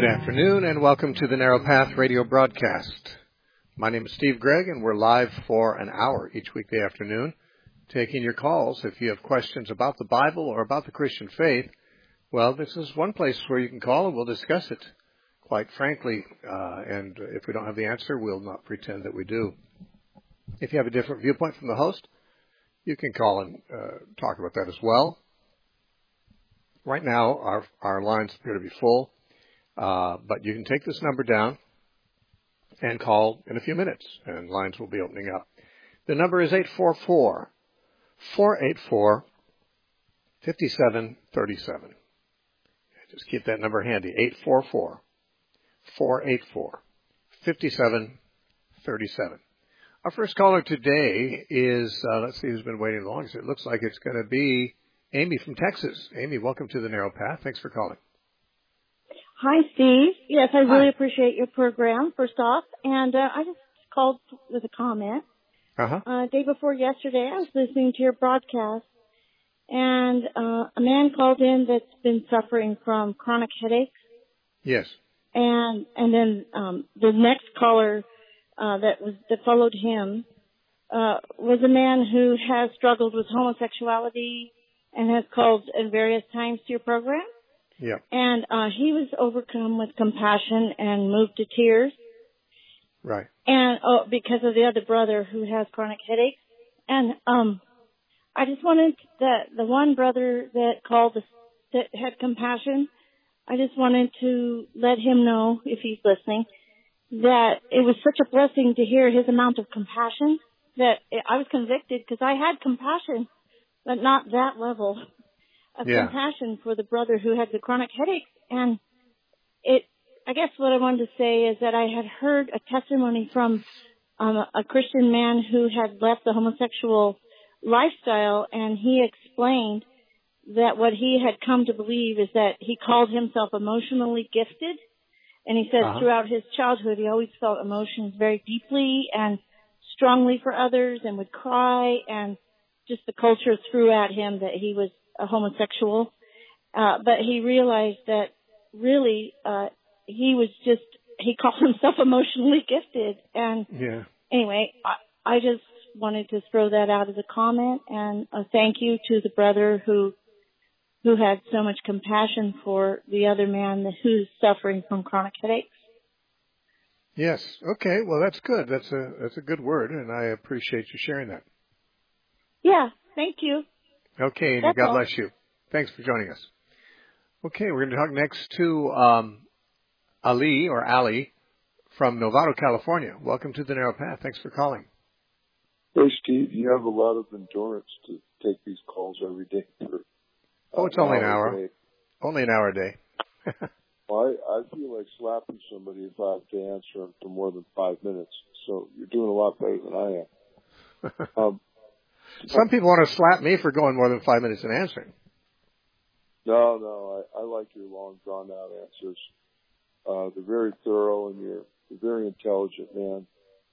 Good afternoon and welcome to the Narrow Path radio broadcast. My name is Steve Gregg and we're live for an hour each weekday afternoon taking your calls. If you have questions about the Bible or about the Christian faith, well, this is one place where you can call and we'll discuss it, quite frankly. And if we don't have the answer, we'll not pretend that we do. If you have a different viewpoint from the host, you can call and talk about that as well. Right now, our lines appear to be full. But you can take this number down and call in a few minutes, and lines will be opening up. The number is 844-484-5737. Just keep that number handy, 844-484-5737. Our first caller today is, let's see who's been waiting the longest. It looks like it's going to be Amy from Texas. Amy, welcome to the Narrow Path. Thanks for calling. Hi, Steve. Yes, I Hi. really appreciate your program, first off. And I just called with a comment. Day before yesterday, I was listening to your broadcast, and a man called in that's been suffering from chronic headaches. Yes. And then the next caller that followed him was a man who has struggled with homosexuality and has called at various times to your program. Yeah. And he was overcome with compassion and moved to tears. Right. And because of the other brother who has chronic headaches. And I just wanted the one brother that called that had compassion, I just wanted to let him know, if he's listening, that it was such a blessing to hear his amount of compassion that I was convicted because I had compassion, but not that level of compassion for the brother who had the chronic headaches. And I guess what I wanted to say is that I had heard a testimony from a Christian man who had left the homosexual lifestyle, and he explained that what he had come to believe is that he called himself emotionally gifted. And he said throughout his childhood, he always felt emotions very deeply and strongly for others and would cry, and just the culture threw at him that he was a homosexual, but he realized that really he called himself emotionally gifted. And anyway, I just wanted to throw that out as a comment, and a thank you to the brother who had so much compassion for the other man who's suffering from chronic headaches. Yes. Okay. Well, that's good. That's a good word, and I appreciate you sharing that. Yeah. Thank you. Okay, and God bless you. Thanks for joining us. Okay, we're going to talk next to Ali from Novato, California. Welcome to the Narrow Path. Thanks for calling. Hey, Steve, you have a lot of endurance to take these calls every day. It's only an hour. Only an hour a day. Well, I feel like slapping somebody if I have to answer them for more than 5 minutes. So you're doing a lot better than I am. Some people want to slap me for going more than 5 minutes in answering. No, I like your long, drawn-out answers. They're very thorough, and you're a very intelligent man.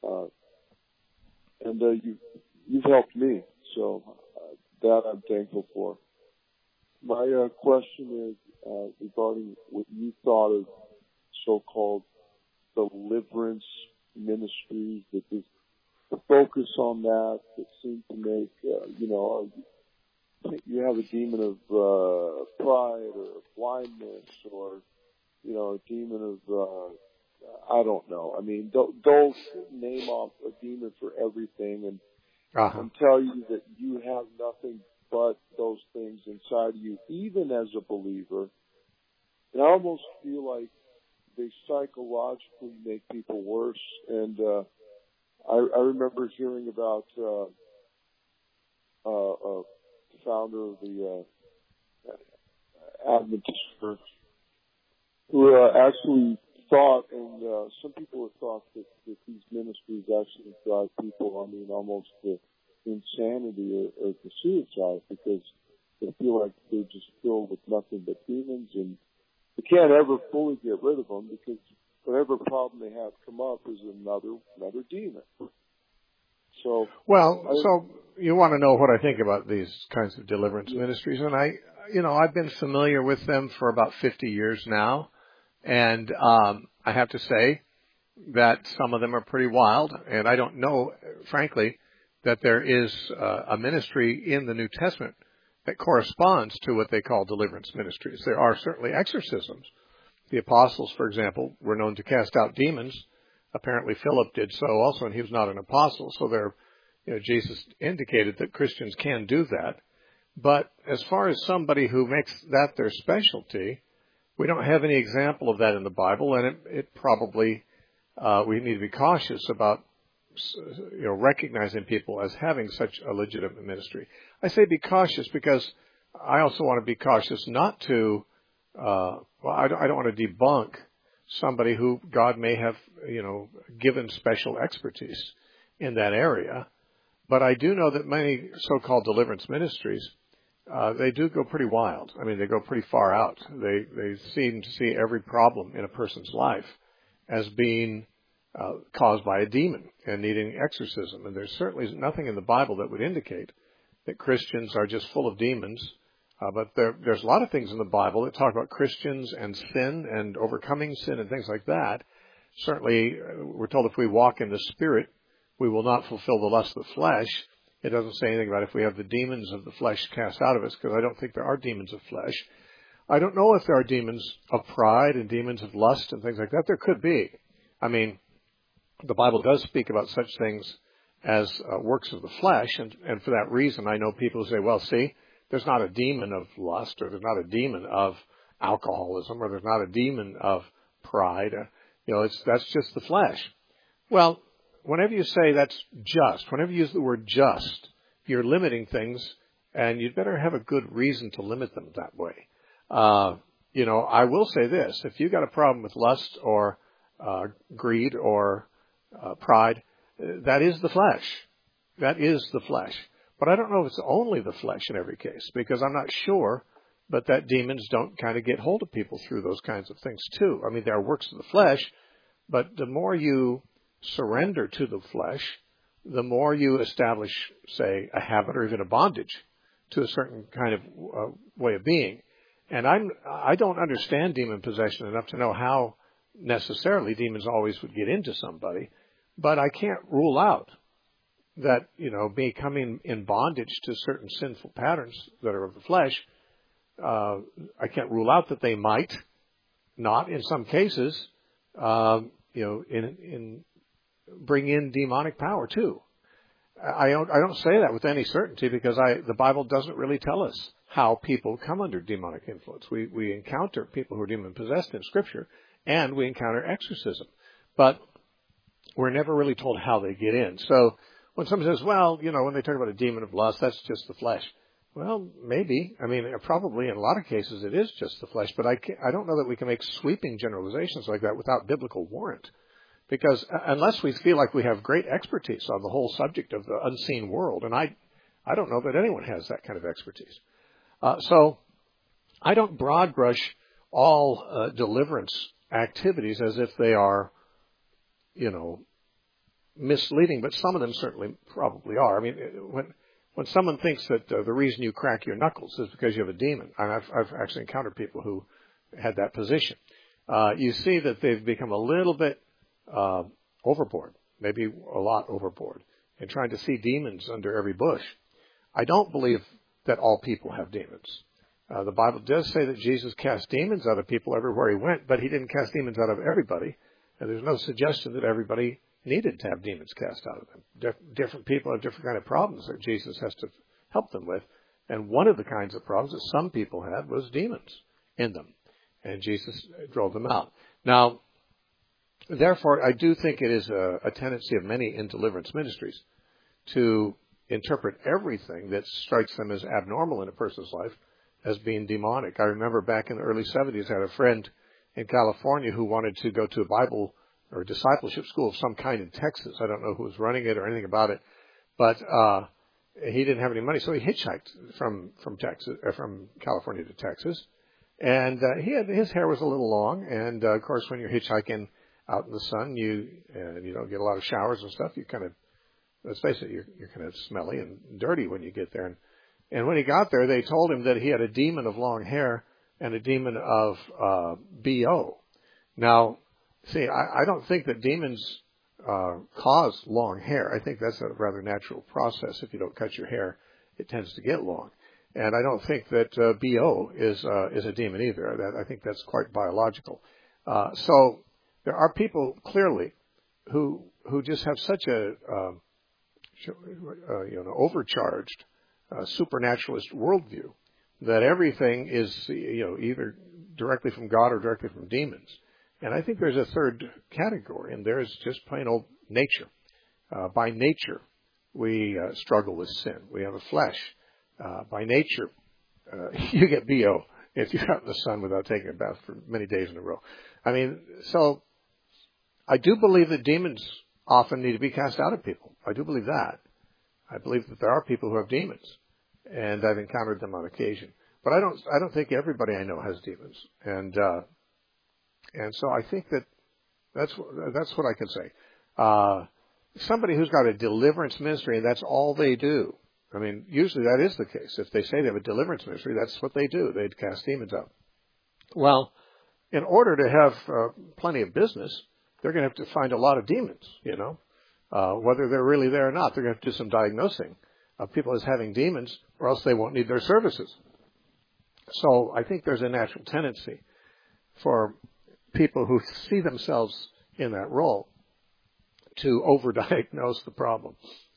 And you've helped me, so that I'm thankful for. My question is regarding what you thought of so-called deliverance ministries, that this the focus on that seems to make, you have a demon of pride or blindness, or, a demon of, I don't know. I mean, don't name off a demon for everything and tell you that you have nothing but those things inside of you, even as a believer. And I almost feel like they psychologically make people worse. And I remember hearing about a founder of the Adventist Church who actually thought, and some people have thought that these ministries actually drive people, almost to insanity or to suicide, because they feel like they're just filled with nothing but demons, and they can't ever fully get rid of them, because whatever problem they have come up is another demon. So you want to know what I think about these kinds of deliverance ministries, and I've been familiar with them for about 50 years now, And I have to say that some of them are pretty wild, and I don't know, frankly, that there is a ministry in the New Testament that corresponds to what they call deliverance ministries. There are certainly exorcisms. The apostles, for example, were known to cast out demons. Apparently Philip did so also, and he was not an apostle. So Jesus indicated that Christians can do that. But as far as somebody who makes that their specialty, we don't have any example of that in the Bible, and it probably we need to be cautious about recognizing people as having such a legitimate ministry. I say be cautious because I also want to be cautious not to. I don't want to debunk somebody who God may have given special expertise in that area. But I do know that many so-called deliverance ministries, they do go pretty wild. I mean, they go pretty far out. They seem to see every problem in a person's life as being caused by a demon and needing exorcism. And there's certainly nothing in the Bible that would indicate that Christians are just full of demons. But there's a lot of things in the Bible that talk about Christians and sin and overcoming sin and things like that. Certainly, we're told if we walk in the Spirit, we will not fulfill the lust of the flesh. It doesn't say anything about if we have the demons of the flesh cast out of us, because I don't think there are demons of flesh. I don't know if there are demons of pride and demons of lust and things like that. There could be. I mean, the Bible does speak about such things as works of the flesh, and for that reason, I know people who say, well, see, there's not a demon of lust, or there's not a demon of alcoholism, or there's not a demon of pride. That's just the flesh. Well, whenever you say that's just, whenever you use the word just, you're limiting things, and you'd better have a good reason to limit them that way. I will say this: if you got a problem with lust or greed or pride, that is the flesh. That is the flesh. But I don't know if it's only the flesh in every case, because I'm not sure, but that demons don't kind of get hold of people through those kinds of things too. I mean, there are works of the flesh, but the more you surrender to the flesh, the more you establish, say, a habit or even a bondage to a certain kind of way of being. And I don't understand demon possession enough to know how necessarily demons always would get into somebody, but I can't rule out that, becoming in bondage to certain sinful patterns that are of the flesh, I can't rule out that they might not, in some cases, bring in demonic power too. I don't say that with any certainty because the Bible doesn't really tell us how people come under demonic influence. We encounter people who are demon possessed in Scripture, and we encounter exorcism, but we're never really told how they get in. So when someone says, well, when they talk about a demon of lust, that's just the flesh. Well, maybe. I mean, probably in a lot of cases it is just the flesh, but I don't know that we can make sweeping generalizations like that without biblical warrant. Because unless we feel like we have great expertise on the whole subject of the unseen world, and I don't know that anyone has that kind of expertise. So I don't broad brush all deliverance activities as if they are, misleading, but some of them certainly probably are. I mean, when someone thinks that the reason you crack your knuckles is because you have a demon, and I've actually encountered people who had that position, you see that they've become a little bit overboard, maybe a lot overboard, in trying to see demons under every bush. I don't believe that all people have demons. The Bible does say that Jesus cast demons out of people everywhere he went, but he didn't cast demons out of everybody, and there's no suggestion that everybody needed to have demons cast out of them. Different people have different kind of problems that Jesus has to help them with, and one of the kinds of problems that some people had was demons in them, and Jesus drove them out. Now, therefore, I do think it is a tendency of many in deliverance ministries to interpret everything that strikes them as abnormal in a person's life as being demonic. I remember back in the early 70s, I had a friend in California who wanted to go to a Bible or discipleship school of some kind in Texas. I don't know who was running it or anything about it, but he didn't have any money, so he hitchhiked from California to Texas. And his hair was a little long, and of course, when you're hitchhiking out in the sun, you don't get a lot of showers and stuff. You kind of, let's face it, you're kind of smelly and dirty when you get there. And when he got there, they told him that he had a demon of long hair and a demon of BO. Now, see, I don't think that demons cause long hair. I think that's a rather natural process. If you don't cut your hair, it tends to get long. And I don't think that BO is a demon either. I think that's quite biological. So there are people clearly who just have such a overcharged supernaturalist worldview that everything is either directly from God or directly from demons. And I think there's a third category, and there's just plain old nature. By nature, we struggle with sin. We have a flesh. By nature, you get BO if you're out in the sun without taking a bath for many days in a row. I mean, so I do believe that demons often need to be cast out of people. I do believe that. I believe that there are people who have demons, and I've encountered them on occasion. But I don't think everybody I know has demons, and so I think that's what I can say. Somebody who's got a deliverance ministry, and that's all they do. I mean, usually that is the case. If they say they have a deliverance ministry, that's what they do. They cast demons out. Well, in order to have plenty of business, they're going to have to find a lot of demons, whether they're really there or not. They're going to have to do some diagnosing of people as having demons, or else they won't need their services. So I think there's a natural tendency for people who see themselves in that role to overdiagnose the problem.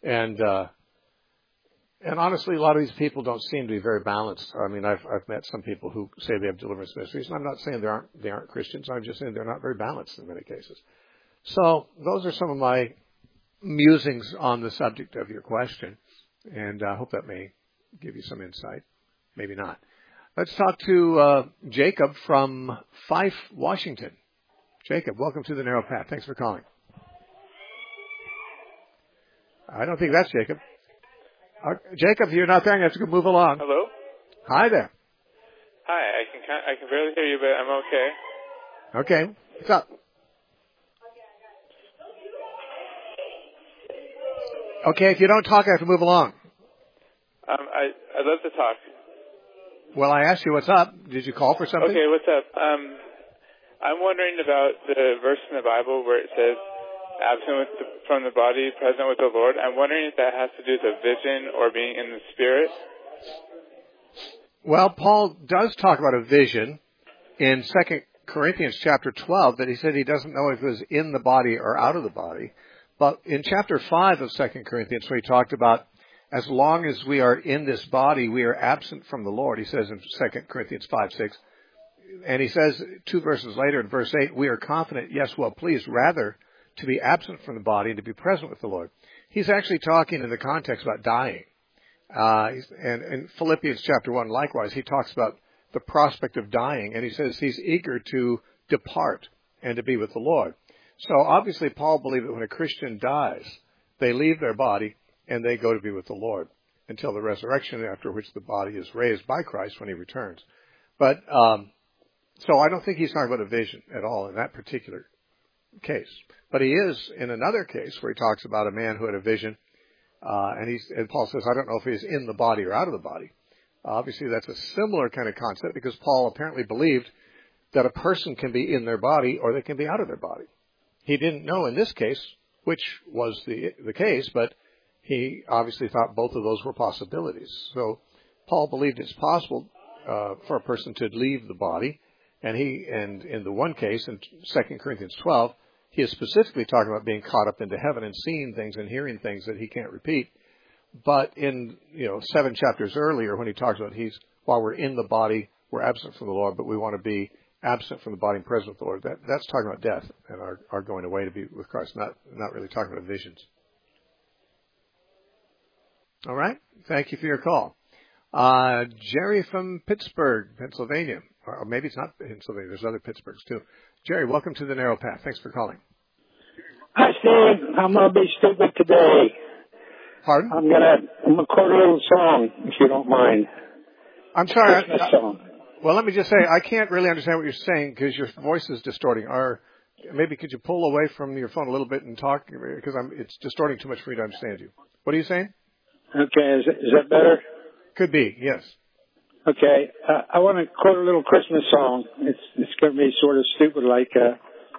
And honestly, a lot of these people don't seem to be very balanced. I mean, I've met some people who say they have deliverance ministries, and I'm not saying they aren't Christians. I'm just saying they're not very balanced in many cases. So those are some of my musings on the subject of your question, and I hope that may give you some insight. Maybe not. Let's talk to Jacob from Fife, Washington. Jacob, welcome to the Narrow Path. Thanks for calling. I don't think that's Jacob. Jacob, if you're not there, I'm going to have to move along. Hello? Hi there. Hi, I can barely hear you, but I'm okay. Okay. What's up? Okay, if you don't talk, I have to move along. I'd love to talk. Well, I asked you what's up. Did you call for something? Okay, what's up? I'm wondering about the verse in the Bible where it says, absent from the body, present with the Lord. I'm wondering if that has to do with a vision or being in the Spirit. Well, Paul does talk about a vision in 2 Corinthians chapter 12 that he said he doesn't know if it was in the body or out of the body. But in chapter 5 of 2 Corinthians, where he talked about as long as we are in this body, we are absent from the Lord, he says in 2 Corinthians 5:6. And he says 2 verses later in verse 8, we are confident, yes, well pleased, rather to be absent from the body and to be present with the Lord. He's actually talking in the context about dying. And in Philippians chapter 1, likewise, he talks about the prospect of dying, and he says he's eager to depart and to be with the Lord. So obviously Paul believed that when a Christian dies, they leave their body and they go to be with the Lord until the resurrection, after which the body is raised by Christ when he returns. But so I don't think he's talking about a vision at all in that particular case. But he is in another case where he talks about a man who had a vision, and Paul says, I don't know if he's in the body or out of the body. Obviously, that's a similar kind of concept because Paul apparently believed that a person can be in their body or they can be out of their body. He didn't know in this case which was the case, but he obviously thought both of those were possibilities. So Paul believed it's possible for a person to leave the body, and in the one case in 2 Corinthians 12, he is specifically talking about being caught up into heaven and seeing things and hearing things that he can't repeat. But in 7 chapters earlier, when he talks about while we're in the body, we're absent from the Lord, but we want to be absent from the body and present with the Lord. That's talking about death and our going away to be with Christ, not really talking about visions. All right. Thank you for your call. Jerry from Pittsburgh, Pennsylvania. Or maybe it's not Pennsylvania. There's other Pittsburghs too. Jerry, welcome to the Narrow Path. Thanks for calling. Hi, Steve. I'm going to be stupid today. Pardon? I'm going to quote a little song, if you don't mind. I'm sorry. Song. Well, let me just say, I can't really understand what you're saying because your voice is distorting. Maybe could you pull away from your phone a little bit and talk? Because it's distorting too much for me to understand you. What are you saying? Okay. Is that better? Could be, yes. Okay. I want to quote a little Christmas song. It's going to be sort of stupid, like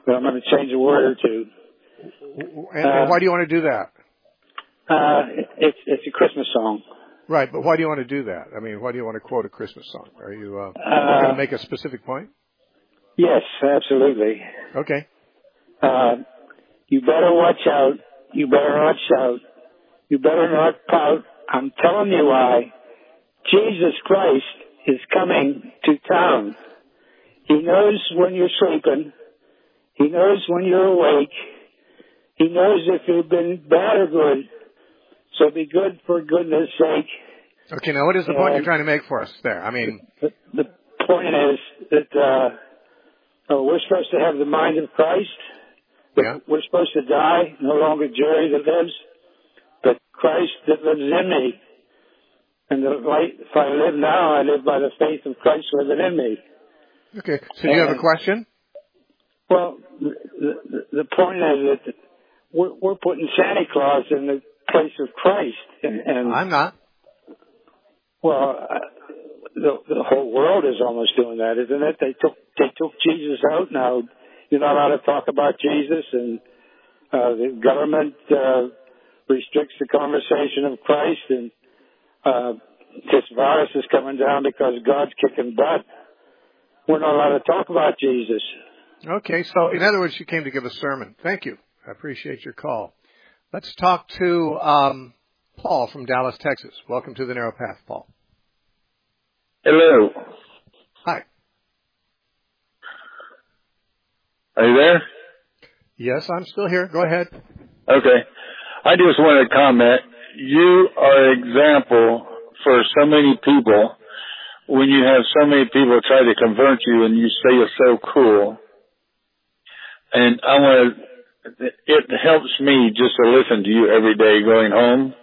but I'm going to change a word or two. And why do you want to do that? It's a Christmas song. Right, but why do you want to do that? I mean, why do you want to quote a Christmas song? Are you going to make a specific point? Yes, absolutely. Okay. You better watch out. You better not shout. You better not pout. I'm telling you why. Jesus Christ is coming to town. He knows when you're sleeping. He knows when you're awake. He knows if you've been bad or good. So be good for goodness sake. Okay, now what is the point you're trying to make for us there? I mean, the point is that we're supposed to have the mind of Christ. Yeah. We're supposed to die, no longer Jerry that lives, but Christ that lives in me. And if I live now, I live by the faith of Christ living in me. Okay, so do you have a question? Well, the point is that we're putting Santa Claus in the place of Christ. And I'm not. Well, the whole world is almost doing that, isn't it? They took Jesus out. Now you're not allowed to talk about Jesus, and the government restricts the conversation of Christ, and this virus is coming down because God's kicking butt. We're not allowed to talk about Jesus. Okay, so in other words, you came to give a sermon. Thank you. I appreciate your call. Let's talk to Paul from Dallas, Texas. Welcome to the Narrow Path, Paul. Hello. Hi. Are you there? Yes, I'm still here. Go ahead. Okay. I just want to comment. You are an example for so many people when you have so many people try to convert you and you say you're so cool. And it helps me just to listen to you every day going home.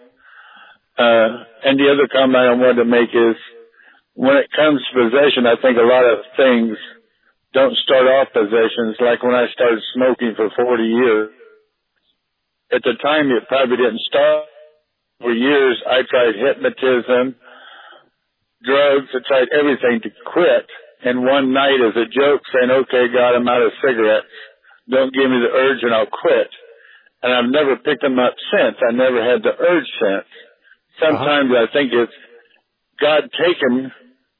And the other comment I wanted to make is, when it comes to possession, I think a lot of things don't start off possessions. Like when I started smoking for 40 years, at the time it probably didn't start. For years, I tried hypnotism, drugs, I tried everything to quit. And one night as a joke saying, okay, God, I'm out of cigarettes. Don't give me the urge and I'll quit. And I've never picked them up since. I never had the urge since. Sometimes I think it's God taking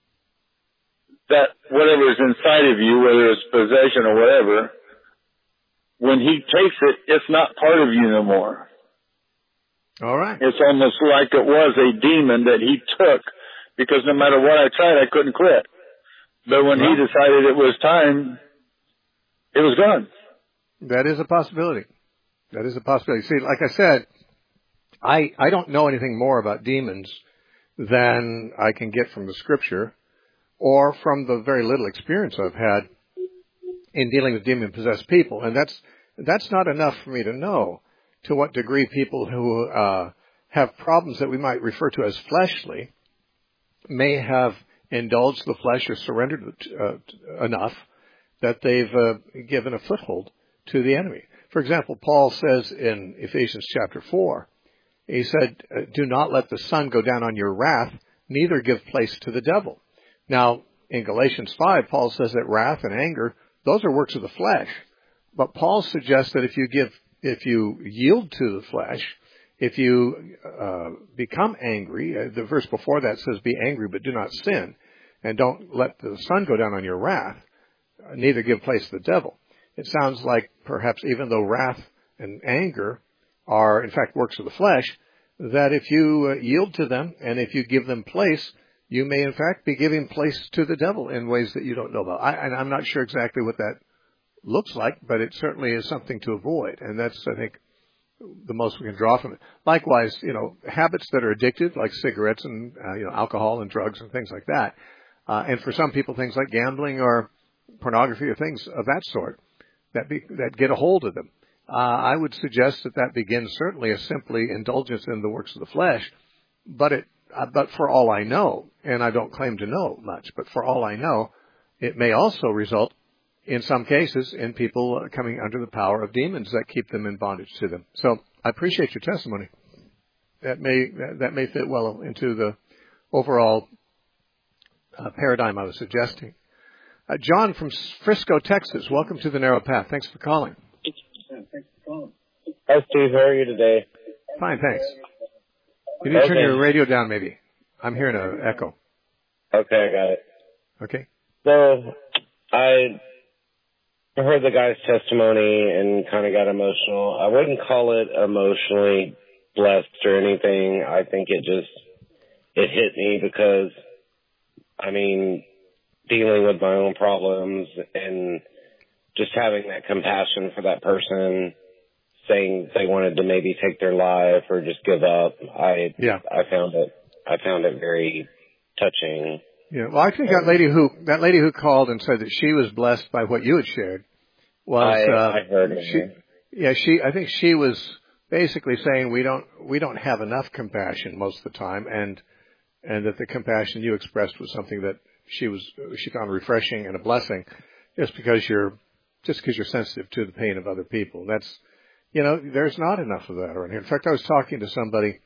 that whatever is inside of you, whether it's possession or whatever, when he takes it, it's not part of you no more. All right. It's almost like it was a demon that he took, because no matter what I tried, I couldn't quit. But when he decided it was time, it was gone. That is a possibility. That is a possibility. See, like I said, I don't know anything more about demons than I can get from the Scripture or from the very little experience I've had in dealing with demon-possessed people. And that's not enough for me to know to what degree people who have problems that we might refer to as fleshly may have indulged the flesh or surrendered enough that they've given a foothold to the enemy. For example, Paul says in Ephesians chapter 4, he said, do not let the sun go down on your wrath, neither give place to the devil. Now, in Galatians 5, Paul says that wrath and anger, those are works of the flesh. But Paul suggests that if you yield to the flesh, if you become angry, the verse before that says, be angry but do not sin, and don't let the sun go down on your wrath, neither give place to the devil. It sounds like perhaps even though wrath and anger are in fact works of the flesh, that if you yield to them and if you give them place, you may in fact be giving place to the devil in ways that you don't know about. And I'm not sure exactly what that looks like, but it certainly is something to avoid. And that's, I think, the most we can draw from it. Likewise, habits that are addictive, like cigarettes and alcohol and drugs and things like that. And for some people, things like gambling or pornography or things of that sort that get a hold of them. I would suggest that begins certainly as simply indulgence in the works of the flesh, but for all I know, and I don't claim to know much, but for all I know, it may also result in some cases in people coming under the power of demons that keep them in bondage to them. So I appreciate your testimony. That may fit well into the overall paradigm I was suggesting. John from Frisco, Texas. Welcome to the Narrow Path. Thanks for calling. Hi, Steve. How are you today? Fine, thanks. You need to turn your radio down, maybe. I'm hearing an echo. Okay, I got it. Okay. So, I heard the guy's testimony and kind of got emotional. I wouldn't call it emotionally blessed or anything. I think it hit me because, I mean, dealing with my own problems and just having that compassion for that person, saying they wanted to maybe take their life or just give up. I found it very touching. Yeah, well, I think that lady who called and said that she was blessed by what you had shared was. I heard her. I think she was basically saying we don't have enough compassion most of the time, and that the compassion you expressed was something that she found refreshing and a blessing, just because you're sensitive to the pain of other people. That's, there's not enough of that around here. In fact, I was talking to somebody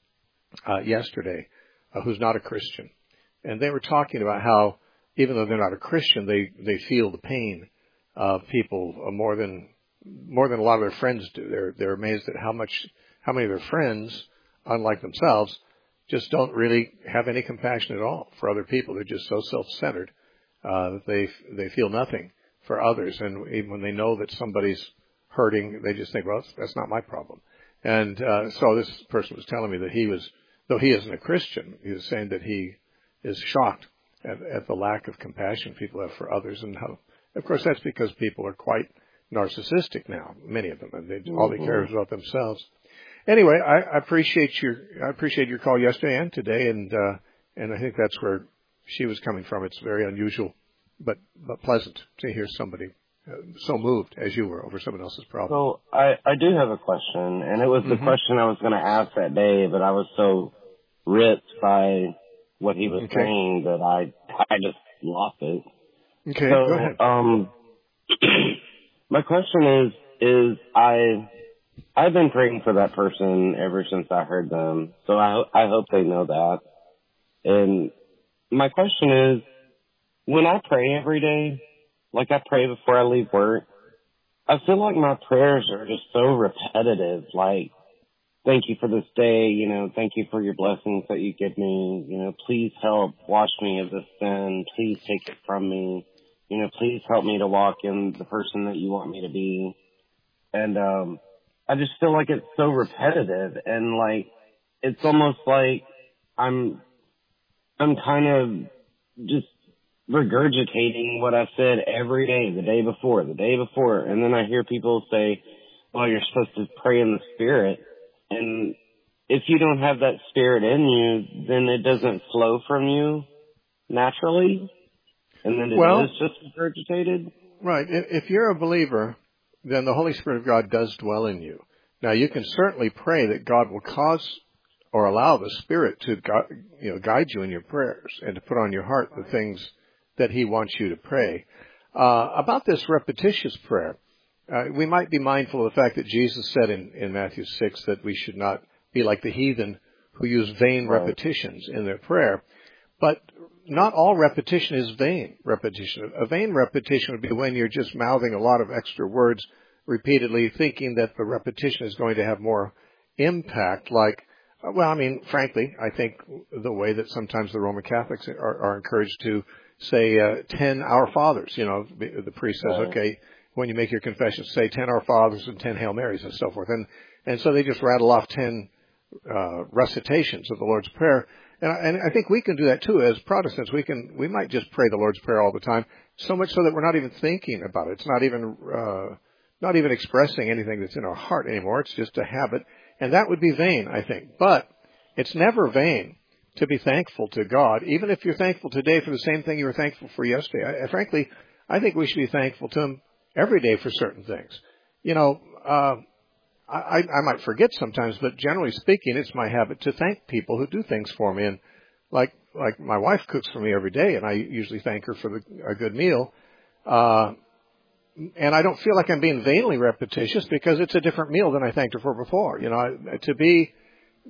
yesterday who's not a Christian, and they were talking about how even though they're not a Christian, they feel the pain of people more than a lot of their friends do. They're amazed at how many of their friends, unlike themselves, just don't really have any compassion at all for other people. They're just so self-centered that they feel nothing for others, and even when they know that somebody's hurting, they just think, well, that's not my problem. And so this person was telling me that though he isn't a Christian, he was saying that he is shocked at the lack of compassion people have for others, and how, of course, that's because people are quite narcissistic now, many of them, and all they care is about themselves. Anyway, I appreciate your call yesterday and today, and I think that's where she was coming from. It's very unusual, but pleasant to hear somebody so moved as you were over someone else's problem. So I do have a question, and it was the question I was going to ask that day, but I was so ripped by what he was saying that I just lost it. Okay, so, go ahead. My question is I've been praying for that person ever since I heard them, so I hope they know that. And my question is, when I pray every day, like I pray before I leave work, I feel like my prayers are just so repetitive, like, thank you for this day, thank you for your blessings that you give me, please help wash me of this sin, please take it from me, please help me to walk in the person that you want me to be. And I just feel like it's so repetitive, and like it's almost like I'm kind of just regurgitating what I said every day, the day before, and then I hear people say, well, you're supposed to pray in the Spirit, and if you don't have that Spirit in you, then it doesn't flow from you naturally, and then it is just regurgitated. Right. If you're a believer, then the Holy Spirit of God does dwell in you. Now, you can certainly pray that God will cause or allow the Spirit to guide you in your prayers and to put on your heart the things that He wants you to pray. About this repetitious prayer, we might be mindful of the fact that Jesus said in Matthew 6 that we should not be like the heathen who use vain repetitions in their prayer. But not all repetition is vain repetition. A vain repetition would be when you're just mouthing a lot of extra words repeatedly, thinking that the repetition is going to have more impact. Like, frankly, I think the way that sometimes the Roman Catholics are encouraged to say 10 Our Fathers. The priest says, okay, when you make your confession, say 10 Our Fathers and 10 Hail Marys and so forth. And so they just rattle off 10 recitations of the Lord's Prayer. And I think we can do that too as Protestants. We might just pray the Lord's Prayer all the time, so much so that we're not even thinking about it. It's not even expressing anything that's in our heart anymore. It's just a habit, and that would be vain, I think. But it's never vain to be thankful to God, even if you're thankful today for the same thing you were thankful for yesterday. Frankly, I think we should be thankful to Him every day for certain things. I might forget sometimes, but generally speaking, it's my habit to thank people who do things for me. And like my wife cooks for me every day, and I usually thank her for a good meal. And I don't feel like I'm being vainly repetitious because it's a different meal than I thanked her for before. To be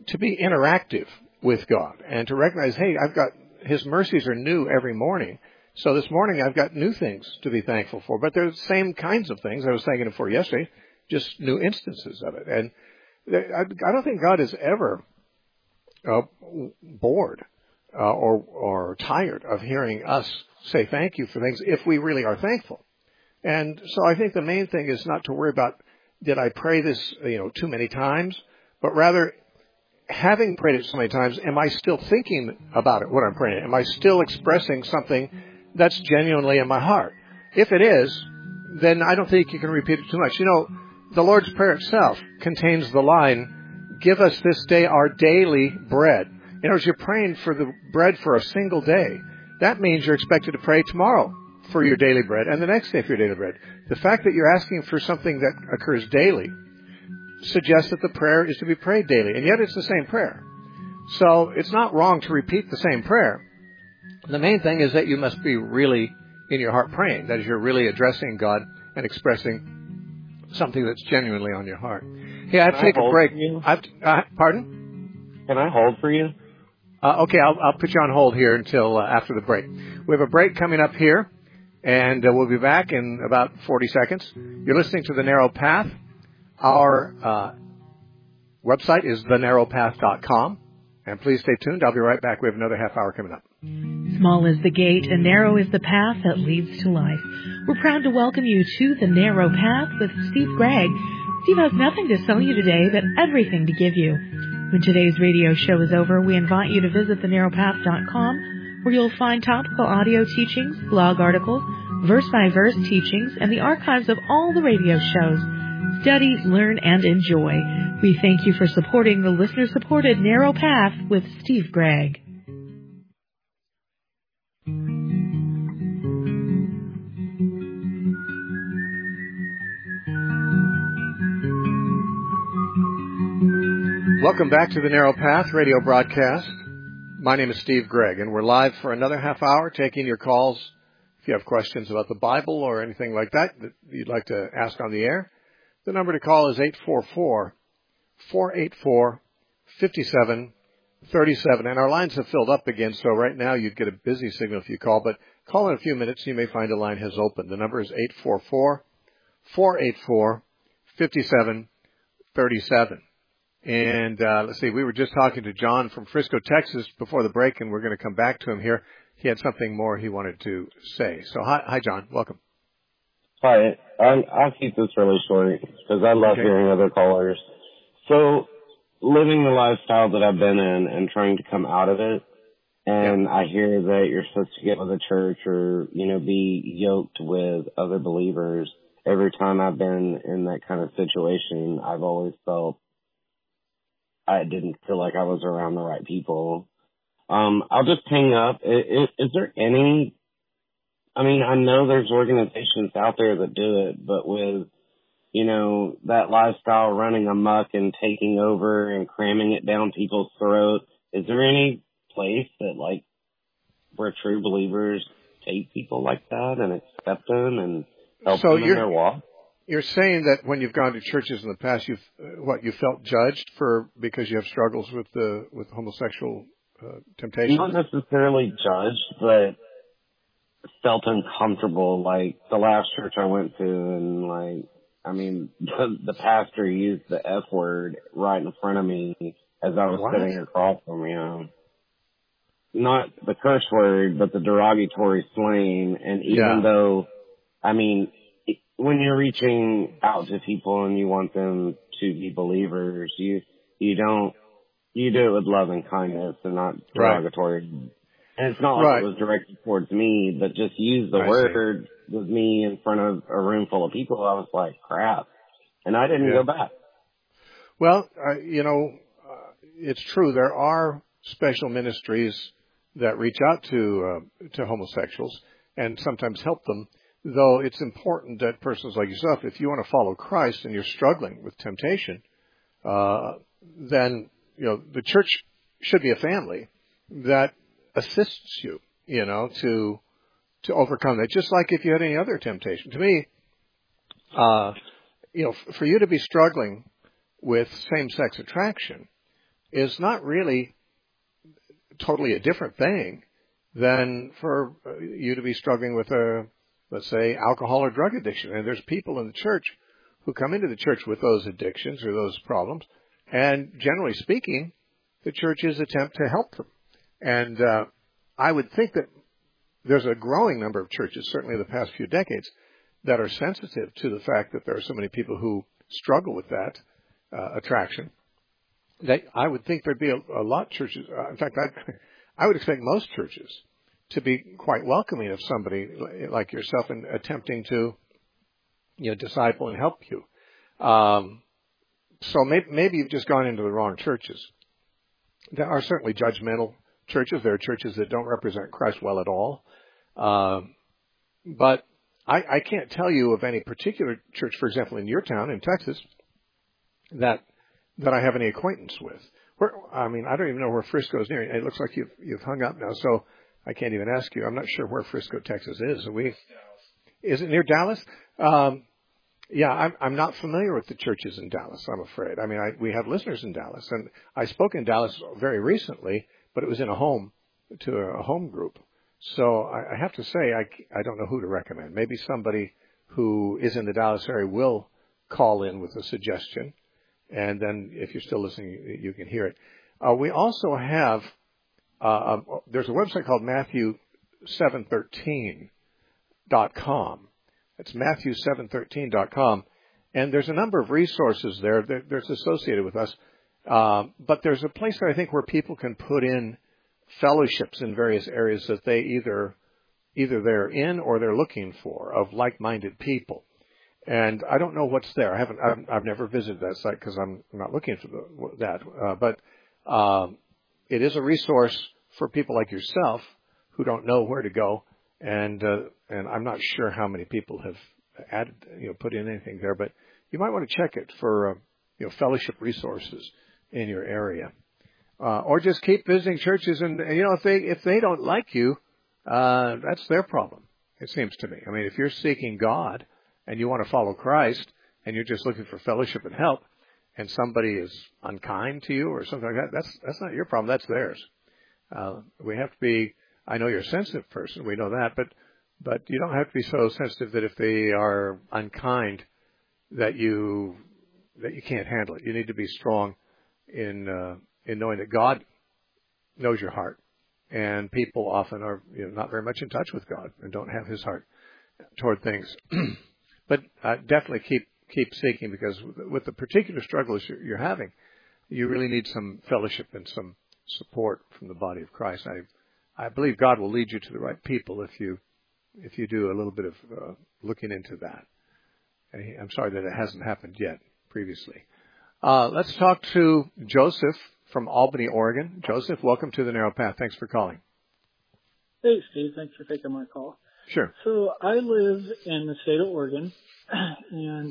interactive with God and to recognize, hey, His mercies are new every morning. So this morning I've got new things to be thankful for, but they're the same kinds of things I was thanking Him for yesterday, just new instances of it. And I don't think God is ever bored or tired of hearing us say thank you for things if we really are thankful. And so I think the main thing is not to worry about, did I pray this, too many times, but rather, having prayed it so many times, am I still thinking about it, what I'm praying? Am I still expressing something that's genuinely in my heart? If it is, then I don't think you can repeat it too much. The Lord's Prayer itself contains the line, give us this day our daily bread. As you're praying for the bread for a single day, that means you're expected to pray tomorrow for your daily bread and the next day for your daily bread. The fact that you're asking for something that occurs daily suggests that the prayer is to be prayed daily, and yet it's the same prayer. So it's not wrong to repeat the same prayer. The main thing is that you must be really in your heart praying. That is, you're really addressing God and expressing something that's genuinely on your heart. Hey, I have to take a break. Pardon? Can I hold for you? Okay, I'll put you on hold here until after the break. We have a break coming up here, and we'll be back in about 40 seconds. You're listening to The Narrow Path. Our website is thenarrowpath.com. And please stay tuned. I'll be right back. We have another half hour coming up. Small is the gate and narrow is the path that leads to life. We're proud to welcome you to The Narrow Path with Steve Gregg. Steve has nothing to sell you today, but everything to give you. When today's radio show is over, we invite you to visit thenarrowpath.com, where you'll find topical audio teachings, blog articles, verse-by-verse teachings, and the archives of all the radio shows. Study, learn, and enjoy. We thank you for supporting the listener-supported Narrow Path with Steve Gregg. Welcome back to the Narrow Path radio broadcast. My name is Steve Gregg, and we're live for another half hour taking your calls. If you have questions about the Bible or anything like that you'd like to ask on the air, the number to call is 844-484-5737. And our lines have filled up again, so right now you'd get a busy signal if you call, but call in a few minutes, you may find a line has opened. The number is 844-484-5737. And let's see, we were just talking to John from Frisco, Texas before the break, and we're going to come back to him here. He had something more he wanted to say. So hi John. Welcome. Hi. I'll keep this really short because I love hearing other callers. So living the lifestyle that I've been in and trying to come out of it, and I hear that you're supposed to get with a church or, be yoked with other believers. Every time I've been in that kind of situation, I've always felt I didn't feel like I was around the right people. I'll just hang up. Is there any, I know there's organizations out there that do it, but with, that lifestyle running amok and taking over and cramming it down people's throats, is there any place that, where true believers take people like that and accept them and help them in their walk? You're saying that when you've gone to churches in the past, you felt judged because you have struggles with homosexual temptation? Not necessarily judged, but felt uncomfortable. Like the last church I went to, and the pastor used the F word right in front of me as I was sitting across from him. Not the curse word, but the derogatory slang. And even though, when you're reaching out to people and you want them to be believers, you do it with love and kindness and not derogatory. Right. And it's not like it was directed towards me, but just use the word with me in front of a room full of people. I was like, crap. And I didn't go back. Well, it's true. There are special ministries that reach out to homosexuals and sometimes help them. Though it's important that persons like yourself, if you want to follow Christ and you're struggling with temptation, then, the church should be a family that assists you, to overcome that. Just like if you had any other temptation. To me, for you to be struggling with same-sex attraction is not really totally a different thing than for you to be struggling with let's say, alcohol or drug addiction. And there's people in the church who come into the church with those addictions or those problems, and generally speaking, the churches attempt to help them. And I would think that there's a growing number of churches, certainly in the past few decades, that are sensitive to the fact that there are so many people who struggle with that attraction. That I would think there'd be a lot of churches. In fact, I would expect most churches to be quite welcoming of somebody like yourself and attempting to, disciple and help you. So maybe you've just gone into the wrong churches. There are certainly judgmental churches. There are churches that don't represent Christ well at all. But I can't tell you of any particular church, for example, in your town, in Texas, that I have any acquaintance with. I don't even know where Frisco is near. It looks like you've hung up now, so I can't even ask you. I'm not sure where Frisco, Texas is. Is it near Dallas? I'm not familiar with the churches in Dallas, I'm afraid. We have listeners in Dallas, and I spoke in Dallas very recently, but it was in a home group. So I have to say, I don't know who to recommend. Maybe somebody who is in the Dallas area will call in with a suggestion, and then if you're still listening, you can hear it. We also have, there's a website called Matthew713.com. It's Matthew713.com. And there's a number of resources there that's associated with us. But there's a place there, I think, where people can put in fellowships in various areas that they either they're in or they're looking for, of like-minded people. And I don't know what's there. I've never visited that site because I'm not looking for that. But it is a resource for people like yourself who don't know where to go. And I'm not sure how many people have added, put in anything there, but you might want to check it for, fellowship resources in your area. Or just keep visiting churches, and if they don't like you, that's their problem. It seems to me. If you're seeking God and you want to follow Christ, and you're just looking for fellowship and help, and somebody is unkind to you or something like that, that's not your problem. That's theirs. We have to be. I know you're a sensitive person. We know that, but you don't have to be so sensitive that if they are unkind, that you can't handle it. You need to be strong in knowing that God knows your heart, and people often are not very much in touch with God and don't have His heart toward things. But definitely keep seeking, because with the particular struggles you're having, you really need some fellowship and some support from the body of Christ. I believe God will lead you to the right people if you do a little bit of looking into that. I'm sorry that it hasn't happened yet previously. Let's talk to Joseph from Albany, Oregon. Joseph, welcome to the Narrow Path. Thanks for calling. Hey, Steve. Thanks for taking my call. Sure. So I live in the state of Oregon, and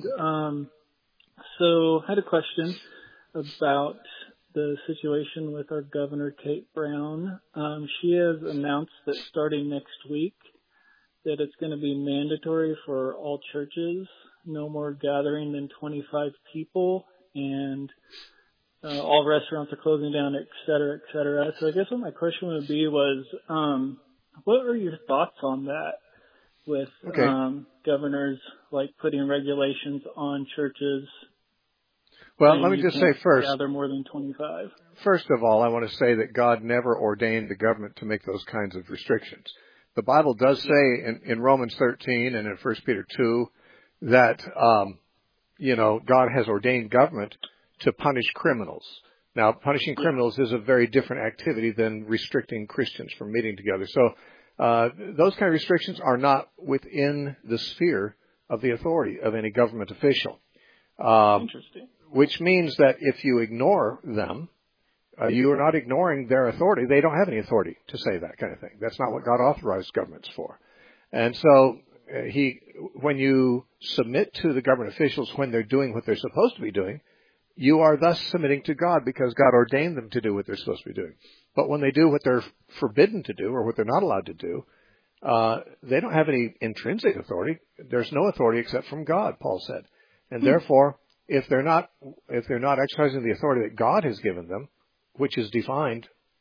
so I had a question about the situation with our Governor Kate Brown. She has announced that starting next week that it's going to be mandatory for all churches, no more gathering than 25 people, and all restaurants are closing down, et cetera, et cetera. So I guess what my question would be was, what are your thoughts on that with governors putting regulations on churches? Well, let me just say first, gather more than 25. First of all, I want to say that God never ordained the government to make those kinds of restrictions. The Bible does say in Romans 13 and in 1 Peter 2 that, God has ordained government to punish criminals. Now, punishing criminals is a very different activity than restricting Christians from meeting together. So, those kind of restrictions are not within the sphere of the authority of any government official. Interesting. Which means that if you ignore them, you are not ignoring their authority. They don't have any authority to say that kind of thing. That's not what God authorized governments for. And so when you submit to the government officials when they're doing what they're supposed to be doing, you are thus submitting to God because God ordained them to do what they're supposed to be doing. But when they do what they're forbidden to do or what they're not allowed to do, they don't have any intrinsic authority. There's no authority except from God, Paul said. And therefore, if they're not exercising the authority that God has given them, which is defined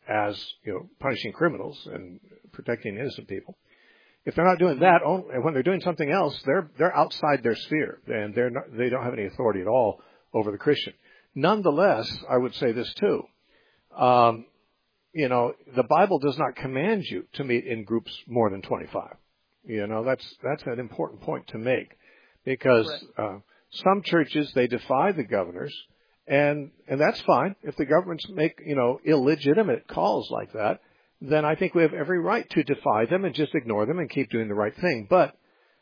as, punishing criminals and protecting innocent people. If they're not doing that, when they're doing something else, they're outside their sphere, and they don't have any authority at all over the Christian. Nonetheless, I would say this too. The Bible does not command you to meet in groups more than 25. That's an important point to make, because some churches, they defy the governors, and that's fine. If the governments make, illegitimate calls like that, then I think we have every right to defy them and just ignore them and keep doing the right thing. But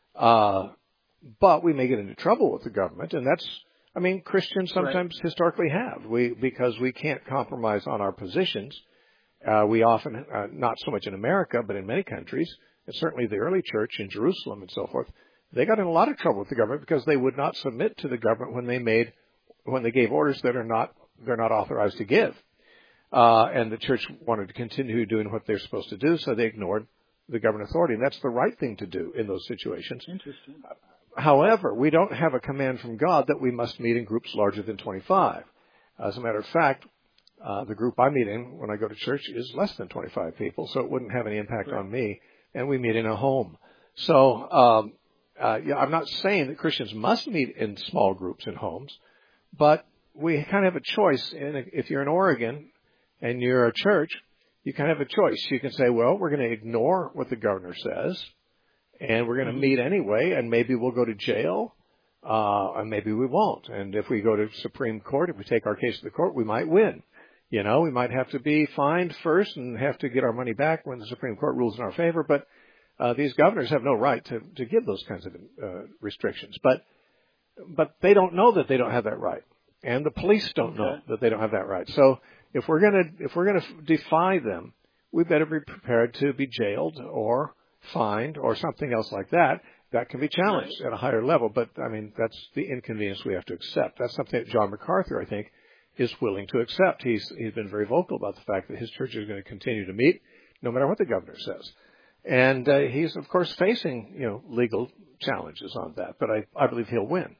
we may get into trouble with the government, and Christians sometimes historically have. Because we can't compromise on our positions. We often, not so much in America, but in many countries, and certainly the early church in Jerusalem and so forth, they got in a lot of trouble with the government because they would not submit to the government when they gave orders that they're not authorized to give. And the church wanted to continue doing what they're supposed to do, so they ignored the government authority. And that's the right thing to do in those situations. Interesting. However, we don't have a command from God that we must meet in groups larger than 25. As a matter of fact, the group I meet in when I go to church is less than 25 people, so it wouldn't have any impact on me. And we meet in a home. So, I'm not saying that Christians must meet in small groups in homes, but we kind of have a choice. And if you're in Oregon and you're a church, you kind of have a choice. You can say, well, we're going to ignore what the governor says, and we're going to meet anyway, and maybe we'll go to jail, and maybe we won't. And if we go to Supreme Court, if we take our case to the court, we might win. We might have to be fined first and have to get our money back when the Supreme Court rules in our favor, but these governors have no right to give those kinds of restrictions. But they don't know that they don't have that right, and the police don't know that they don't have that right. So if we're gonna defy them, we better be prepared to be jailed or fined or something else like that. That can be challenged at a higher level, but that's the inconvenience we have to accept. That's something that John MacArthur, I think, is willing to accept. He's been very vocal about the fact that his church is going to continue to meet no matter what the governor says. And he's, of course, facing, legal challenges on that, but I believe he'll win.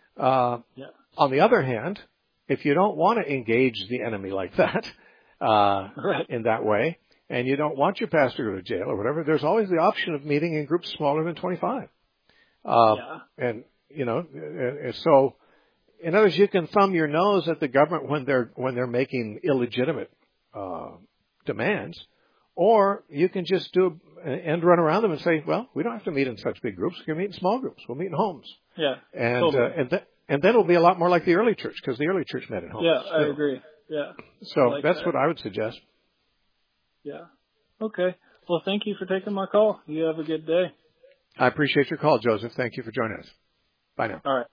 On the other hand, if you don't want to engage the enemy like that, in that way, and you don't want your pastor to go to jail or whatever, there's always the option of meeting in groups smaller than 25. And, so, in other words, you can thumb your nose at the government when they're making illegitimate demands, or you can just do and run around them and say, well, we don't have to meet in such big groups. We can meet in small groups. We'll meet in homes. Yeah. And totally. And then it'll be a lot more like the early church, because the early church met in homes. Yeah, I agree. Yeah. So that's what I would suggest. Yeah. Okay. Well, thank you for taking my call. You have a good day. I appreciate your call, Joseph. Thank you for joining us. Bye now. All right.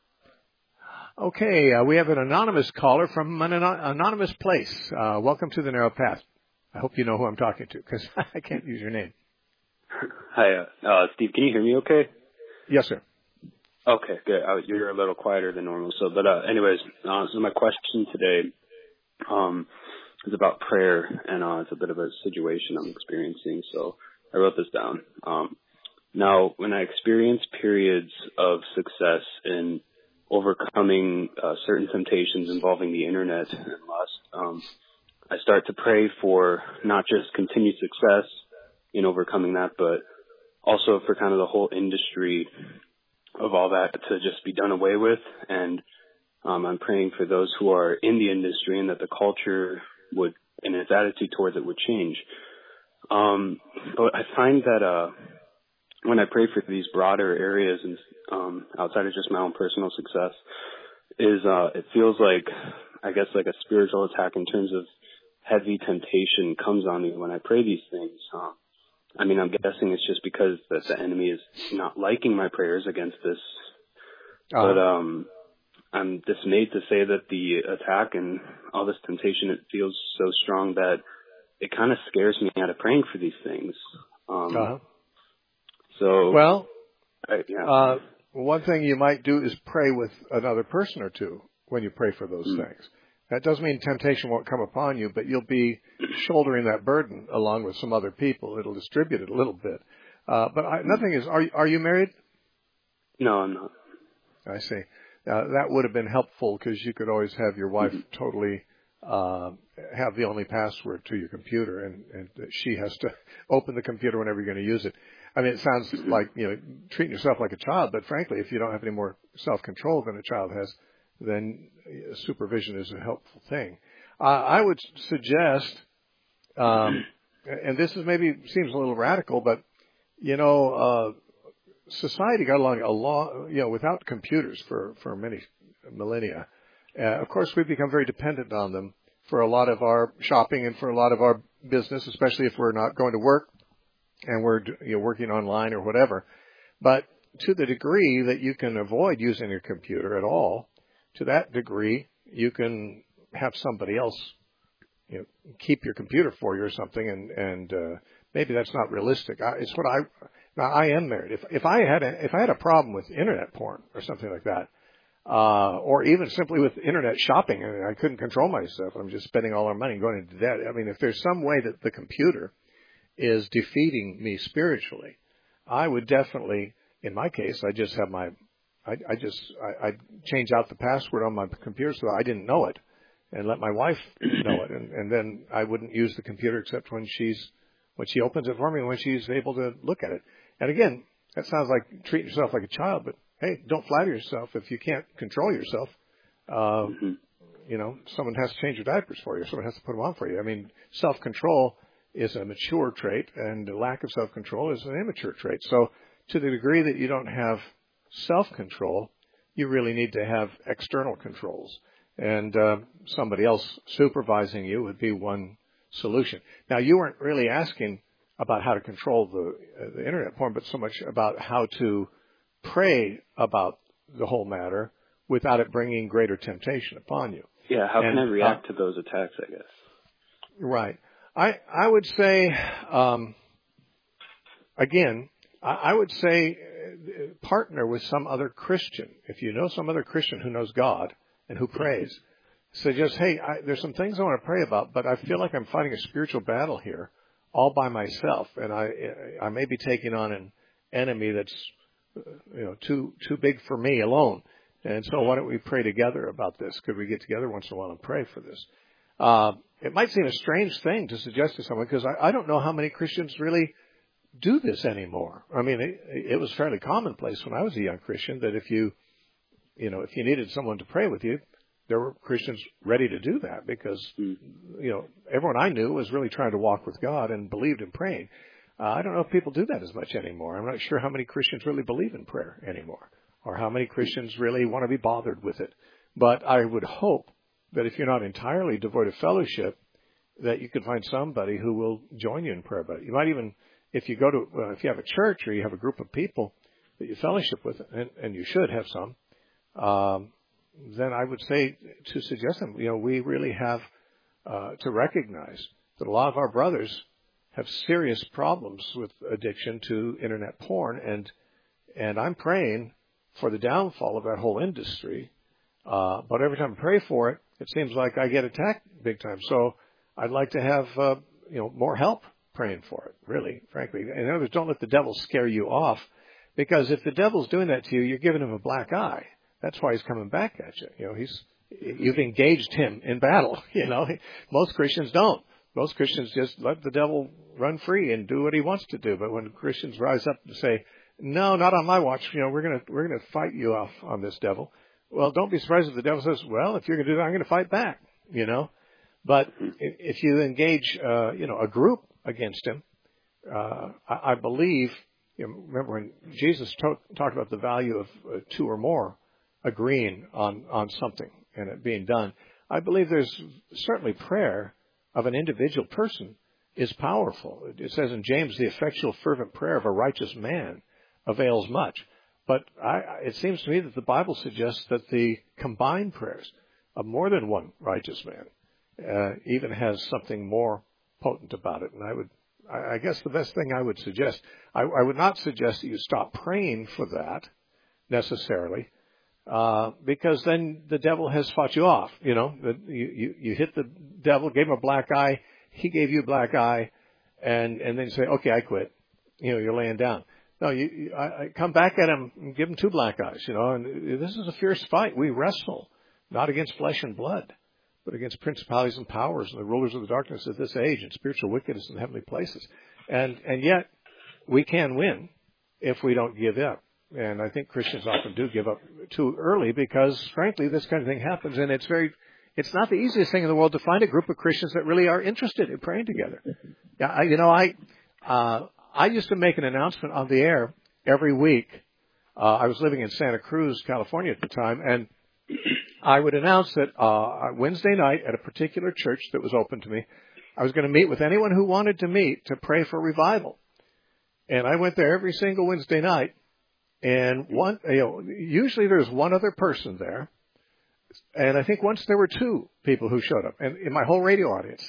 Okay, we have an anonymous caller from an anonymous place. Welcome to the Narrow Path. I hope you know who I'm talking to, because I can't use your name. Hi, Steve. Can you hear me okay? Yes, sir. Okay, good. You're a little quieter than normal. Anyways, so my question today is about prayer, and it's a bit of a situation I'm experiencing. So I wrote this down. Now, when I experience periods of success in overcoming certain temptations involving the internet and lust, I start to pray for not just continued success in overcoming that, but also for kind of the whole industry of all that to just be done away with. And I'm praying for those who are in the industry, and that the culture would, and its attitude towards it, would change. But I find that when I pray for these broader areas and outside of just my own personal success, it feels like, I guess, like a spiritual attack in terms of heavy temptation comes on me when I pray these things. I'm guessing it's just because that the enemy is not liking my prayers against this. But I'm dismayed to say that the attack and all this temptation, it feels so strong that it kind of scares me out of praying for these things. One thing you might do is pray with another person or two when you pray for those things. That doesn't mean temptation won't come upon you, but you'll be shouldering that burden along with some other people. It'll distribute it a little bit. Nothing is, are you married? No, I'm not. I see. That would have been helpful, because you could always have your wife totally have the only password to your computer, and she has to open the computer whenever you're going to use it. I mean, it sounds like, treating yourself like a child, but frankly, if you don't have any more self-control than a child has, then supervision is a helpful thing. I would suggest, and this is maybe seems a little radical, but society got along a lot, without computers for many millennia. Of course, we've become very dependent on them for a lot of our shopping and for a lot of our business, especially if we're not going to work and we're working online or whatever. But to the degree that you can avoid using your computer at all, to that degree, you can have somebody else keep your computer for you or something, and maybe that's not realistic. It's what I am married. If I had a problem with internet porn or something like that, or even simply with internet shopping, and I couldn't control myself, I'm just spending all our money and going into debt. I mean, if there's some way that the computer is defeating me spiritually, I would definitely, in my case, I change out the password on my computer so I didn't know it, and let my wife know it, and then I wouldn't use the computer except when she opens it for me and when she's able to look at it. And again, that sounds like treating yourself like a child, but hey, don't flatter yourself if you can't control yourself. Someone has to change your diapers for you. Someone has to put them on for you. I mean, self-control is a mature trait, and the lack of self-control is an immature trait. So to the degree that you don't have self-control, you really need to have external controls. And somebody else supervising you would be one solution. Now, you weren't really asking about how to control the internet porn, but so much about how to pray about the whole matter without it bringing greater temptation upon you. Yeah, how can I react to those attacks, I guess? Right. I would say, I would say partner with some other Christian. If you know some other Christian who knows God and who prays, suggest, hey, there's some things I want to pray about, but I feel like I'm fighting a spiritual battle here all by myself, and I may be taking on an enemy that's too big for me alone. And so why don't we pray together about this? Could we get together once in a while and pray for this? It might seem a strange thing to suggest to someone, because I don't know how many Christians really do this anymore. I mean, it was fairly commonplace when I was a young Christian that if you needed someone to pray with you, there were Christians ready to do that, because, everyone I knew was really trying to walk with God and believed in praying. I don't know if people do that as much anymore. I'm not sure how many Christians really believe in prayer anymore, or how many Christians really want to be bothered with it. But I would hope that if you're not entirely devoid of fellowship, that you could find somebody who will join you in prayer. But you might even, if you have a church or you have a group of people that you fellowship with, and you should have some, then I would say to suggest them, we really have to recognize that a lot of our brothers have serious problems with addiction to internet porn, and I'm praying for the downfall of that whole industry. But every time I pray for it, it seems like I get attacked big time. So I'd like to have more help praying for it, really, frankly. In other words, don't let the devil scare you off, because if the devil's doing that to you, you're giving him a black eye. That's why he's coming back at you. You've engaged him in battle. Most Christians don't. Most Christians just let the devil run free and do what he wants to do. But when Christians rise up and say, "No, not on my watch. We're gonna fight you off on this devil." Well, don't be surprised if the devil says, "Well, if you're gonna do that, I'm gonna fight back." But if you engage, a group against him, I believe. Remember when Jesus talked about the value of two or more agreeing on something and it being done. I believe there's certainly prayer of an individual person is powerful. It says in James, the effectual fervent prayer of a righteous man avails much. But it seems to me that the Bible suggests that the combined prayers of more than one righteous man even has something more potent about it. And I guess the best thing I would suggest, I would not suggest that you stop praying for that necessarily, because then the devil has fought you off. You hit the devil, gave him a black eye, he gave you a black eye, and then you say, "Okay, I quit." You're laying down. No, I come back at him and give him two black eyes. And this is a fierce fight. We wrestle not against flesh and blood, but against principalities and powers and the rulers of the darkness of this age and spiritual wickedness in heavenly places. And yet we can win if we don't give up. And I think Christians often do give up too early because, frankly, this kind of thing happens, and it's not the easiest thing in the world to find a group of Christians that really are interested in praying together. Yeah, I used to make an announcement on the air every week. I was living in Santa Cruz, California at the time, and I would announce that Wednesday night at a particular church that was open to me, I was going to meet with anyone who wanted to meet to pray for revival. And I went there every single Wednesday night, and usually there's one other person there, and I think once there were two people who showed up, and in my whole radio audience,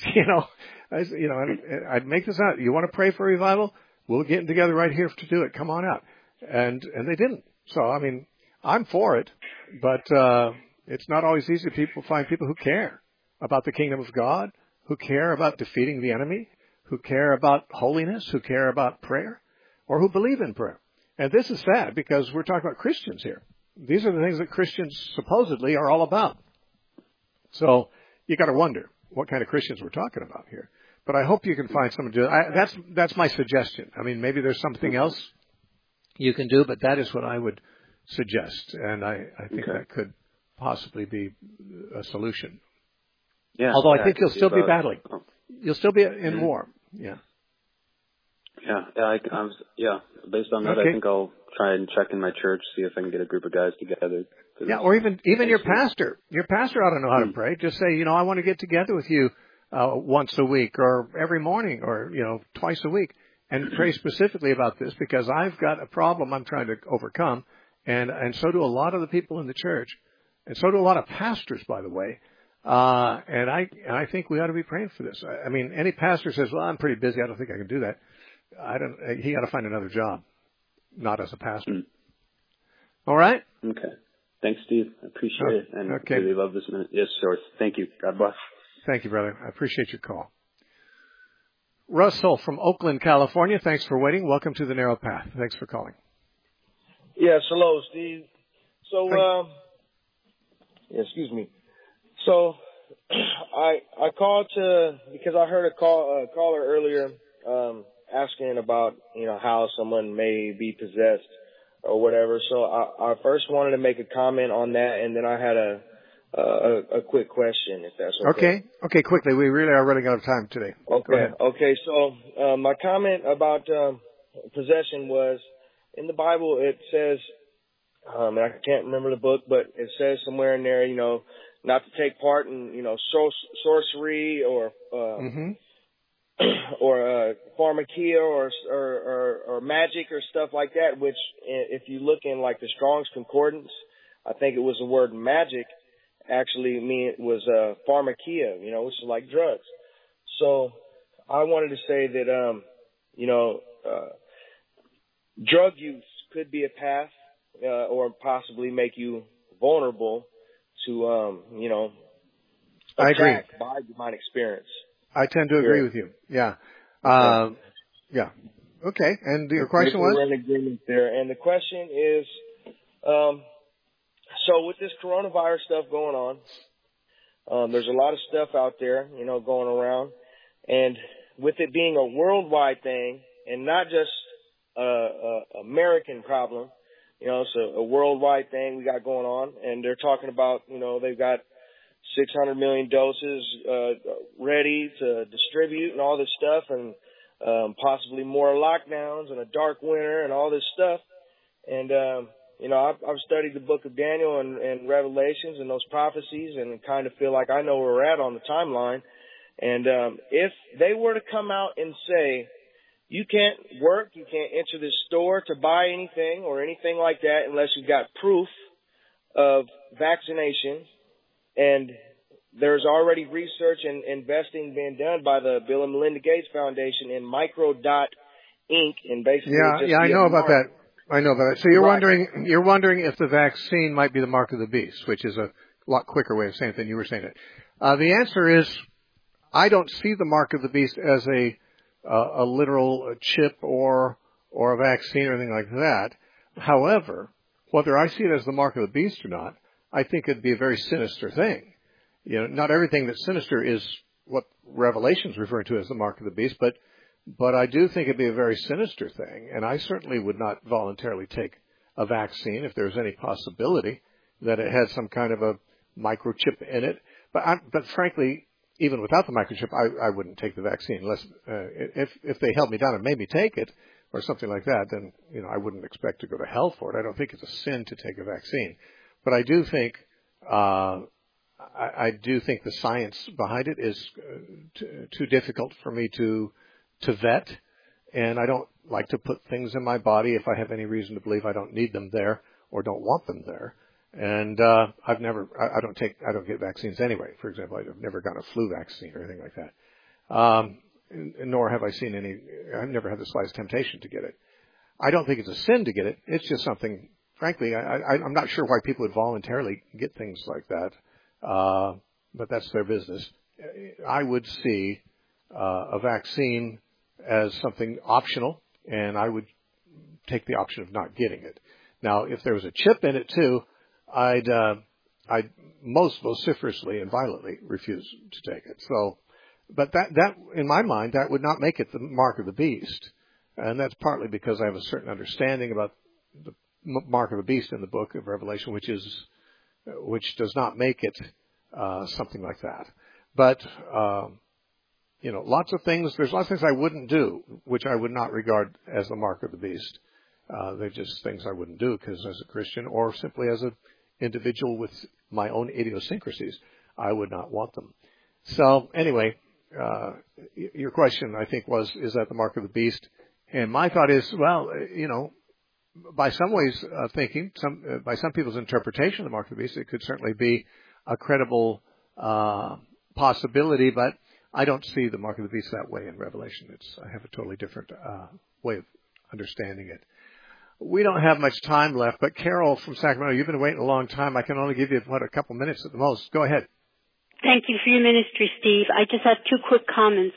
I'd make this out. You want to pray for revival? We'll get together right here to do it. Come on out. And they didn't. So, I mean, I'm for it, but it's not always easy to find people who care about the kingdom of God, who care about defeating the enemy, who care about holiness, who care about prayer, or who believe in prayer. And this is sad because we're talking about Christians here. These are the things that Christians supposedly are all about. So you got to wonder what kind of Christians we're talking about here. But I hope you can find someone to do it. That's my suggestion. I mean, maybe there's something else you can do, but that is what I would suggest. And I think that could possibly be a solution. Yeah. Although I think you'll still be battling. You'll still be in war. Yeah. Yeah. Based on that, I think I'll try and check in my church, see if I can get a group of guys together. Yeah, or even your pastor. Your pastor ought to know how to pray. Just say, I want to get together with you once a week or every morning or, twice a week and pray specifically about this because I've got a problem I'm trying to overcome. And so do a lot of the people in the church. And so do a lot of pastors, by the way. And I think we ought to be praying for this. I mean, any pastor says, well, I'm pretty busy. I don't think I can do that. He got to find another job, not as a pastor. All right? Okay. Thanks, Steve. I appreciate it. And really love this minute. Yes, sir. Thank you. God bless. Thank you, brother. I appreciate your call. Russell from Oakland, California. Thanks for waiting. Welcome to the Narrow Path. Thanks for calling. Yes, hello, Steve. So, excuse me. So, I called because I heard a caller earlier, asking about, how someone may be possessed or whatever. So I first wanted to make a comment on that, and then I had a quick question, if that's okay. Okay, quickly. We really are running out of time today. Okay. Go ahead. Okay, so my comment about possession was, in the Bible it says, and I can't remember the book, but it says somewhere in there, not to take part in, sorcery or or pharmakia or magic or stuff like that, which if you look in like the Strong's Concordance, I think it was the word magic actually was pharmakia, which is like drugs. So I wanted to say that, drug use could be a path, or possibly make you vulnerable to, I agree. By demonic experience. I tend to agree with you. Yeah. Yeah. Okay. And your question was? We're in agreement there. And the question is, so with this coronavirus stuff going on, there's a lot of stuff out there, going around. And with it being a worldwide thing and not just American problem, it's a worldwide thing we got going on. And they're talking about, they've got 600 million doses ready to distribute and all this stuff, and possibly more lockdowns and a dark winter and all this stuff. And, I've studied the book of Daniel and Revelations and those prophecies, and kind of feel like I know where we're at on the timeline. And if they were to come out and say, you can't work, you can't enter this store to buy anything or anything like that unless you've got proof of vaccination, and there's already research and investing being done by the Bill and Melinda Gates Foundation in Microdot Inc. and basically I know about that. I know about that. So you're wondering if the vaccine might be the mark of the beast, which is a lot quicker way of saying it than you were saying it. The answer is, I don't see the mark of the beast as a literal chip or a vaccine or anything like that. However, whether I see it as the mark of the beast or not, I think it'd be a very sinister thing. not everything that's sinister is what Revelation's referring to as the mark of the beast, but I do think it'd be a very sinister thing, and I certainly would not voluntarily take a vaccine if there's any possibility that it had some kind of a microchip in it. But frankly, even without the microchip, I wouldn't take the vaccine unless if they held me down and made me take it or something like that. Then I wouldn't expect to go to hell for it. I don't think it's a sin to take a vaccine, but I do think I do think the science behind it is too difficult for me to vet, and I don't like to put things in my body if I have any reason to believe I don't need them there or don't want them there. And I don't get vaccines anyway. For example, I've never gotten a flu vaccine or anything like that. Nor have I seen any. I've never had the slightest temptation to get it. I don't think it's a sin to get it. It's just something. Frankly, I'm not sure why people would voluntarily get things like that. But that's their business. I would see a vaccine as something optional, and I would take the option of not getting it. Now, if there was a chip in it too, I'd most vociferously and violently refuse to take it. So, but that in my mind, that would not make it the mark of the beast, and that's partly because I have a certain understanding about the mark of the beast in the book of Revelation, which does not make it something like that. But lots of things. There's lots of things I wouldn't do, which I would not regard as the mark of the beast. They're just things I wouldn't do because as a Christian or simply as an individual with my own idiosyncrasies, I would not want them. So anyway, your question, I think, was, is that the mark of the beast? And my thought is, well, by some ways of thinking, by some people's interpretation of the mark of the beast, it could certainly be a credible possibility, but I don't see the mark of the beast that way in Revelation. I have a totally different way of understanding it. We don't have much time left, but Carol from Sacramento, you've been waiting a long time. I can only give you, a couple minutes at the most. Go ahead. Thank you for your ministry, Steve. I just have two quick comments.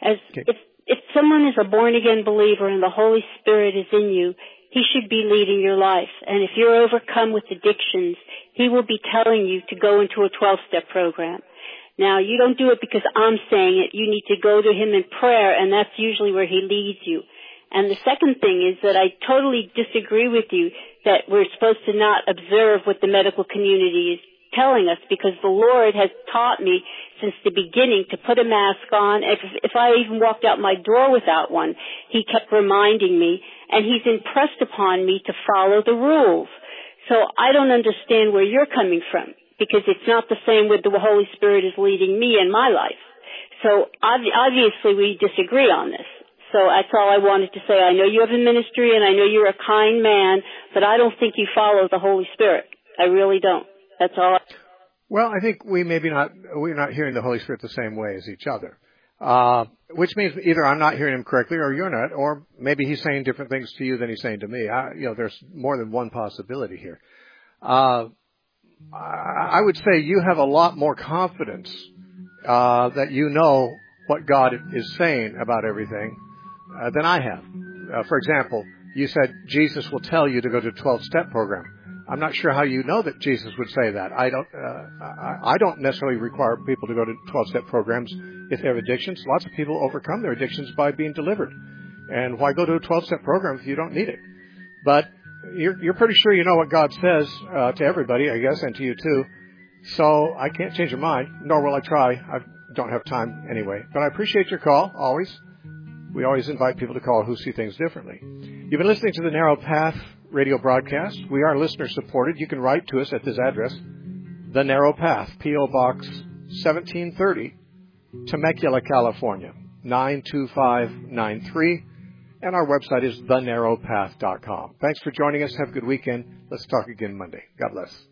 If someone is a born-again believer and the Holy Spirit is in you, He should be leading your life. And if you're overcome with addictions, He will be telling you to go into a 12-step program. Now, you don't do it because I'm saying it. You need to go to Him in prayer, and that's usually where He leads you. And the second thing is that I totally disagree with you that we're supposed to not observe what the medical community is telling us, because the Lord has taught me since the beginning to put a mask on. If I even walked out my door without one, He kept reminding me, and He's impressed upon me to follow the rules. So I don't understand where you're coming from, because it's not the same with the Holy Spirit is leading me in my life. So obviously we disagree on this. So that's all I wanted to say. I know you have a ministry and I know you're a kind man, but I don't think you follow the Holy Spirit. I really don't. That's all. Well, I think we're not hearing the Holy Spirit the same way as each other. Which means either I'm not hearing Him correctly or you're not, or maybe He's saying different things to you than He's saying to me. There's more than one possibility here. I would say you have a lot more confidence, that you know what God is saying about everything, than I have. For example, you said Jesus will tell you to go to a 12-step program. I'm not sure how you know that Jesus would say that. I don't necessarily require people to go to 12-step programs if they have addictions. Lots of people overcome their addictions by being delivered. And why go to a 12-step program if you don't need it? But you're pretty sure you know what God says to everybody, I guess, and to you too. So I can't change your mind, nor will I try. I don't have time anyway. But I appreciate your call, always. We always invite people to call who see things differently. You've been listening to the Narrow Path radio broadcast. We are listener supported. You can write to us at this address, The Narrow Path, P.O. Box 1730, Temecula, California, 92593. And our website is thenarrowpath.com. Thanks for joining us. Have a good weekend. Let's talk again Monday. God bless.